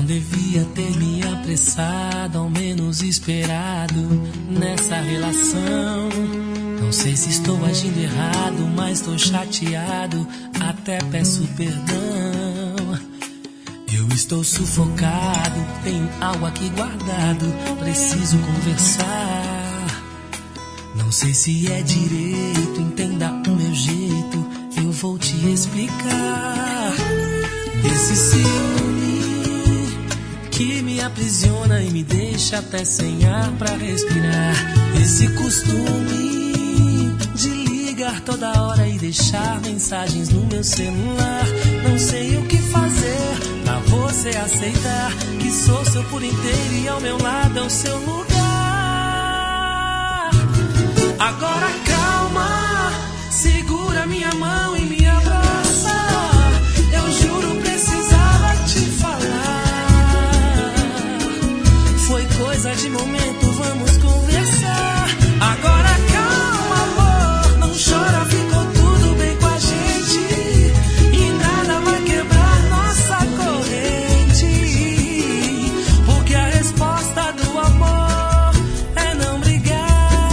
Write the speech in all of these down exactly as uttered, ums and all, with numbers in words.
Não devia ter me apressado, ao menos esperado nessa relação. Não sei se estou agindo errado, mas estou chateado, até peço perdão. Eu estou sufocado, tenho algo aqui guardado, preciso conversar. Não sei se é direito, entenda o meu jeito, eu vou te explicar. Esse ciúme que me aprisiona e me deixa até sem ar pra respirar. Esse costume de ligar toda hora e deixar mensagens no meu celular. Não sei o que fazer pra você aceitar que sou seu por inteiro e ao meu lado é o seu lugar. Agora calma, segura minha mão e me abraça. Eu juro precisava te falar. Foi coisa de momento, vamos conversar. Agora calma, amor, não chora, ficou tudo bem com a gente e nada vai quebrar nossa corrente, porque a resposta do amor é não brigar.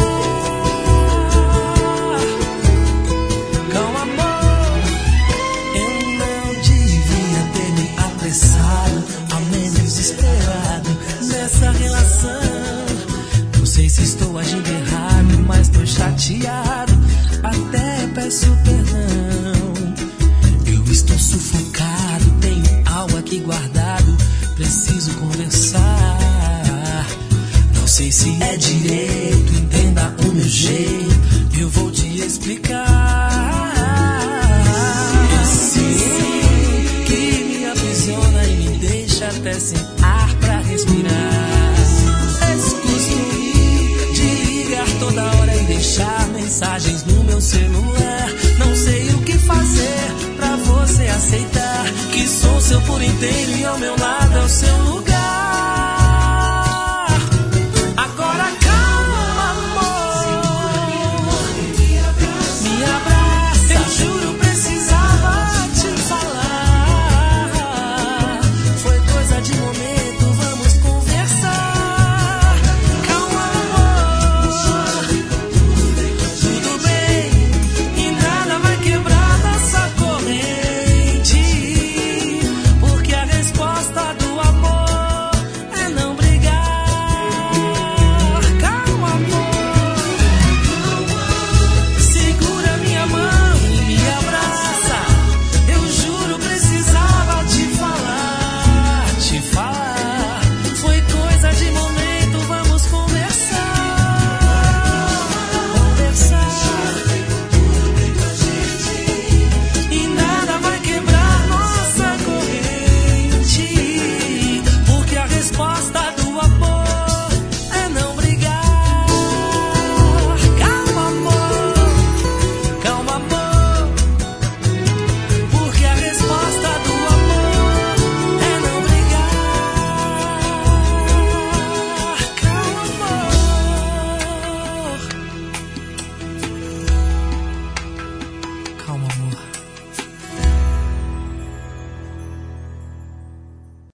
Calma, amor, eu não devia ter me apressado, ao menos esperado nessa relação. Não sei se estou agindo errado, mas tô chateado, até peço perdão. Eu estou sufocado, tenho algo aqui guardado, preciso conversar. Não sei se é direito, entenda o meu jeito, eu vou te explicar. Esse que me aprisiona e me deixa até sem ar pra respirar. Esse costume de ligar toda hora e deixar mensagens no meu celular. Não sei o que fazer pra você aceitar que sou seu por inteiro e ao meu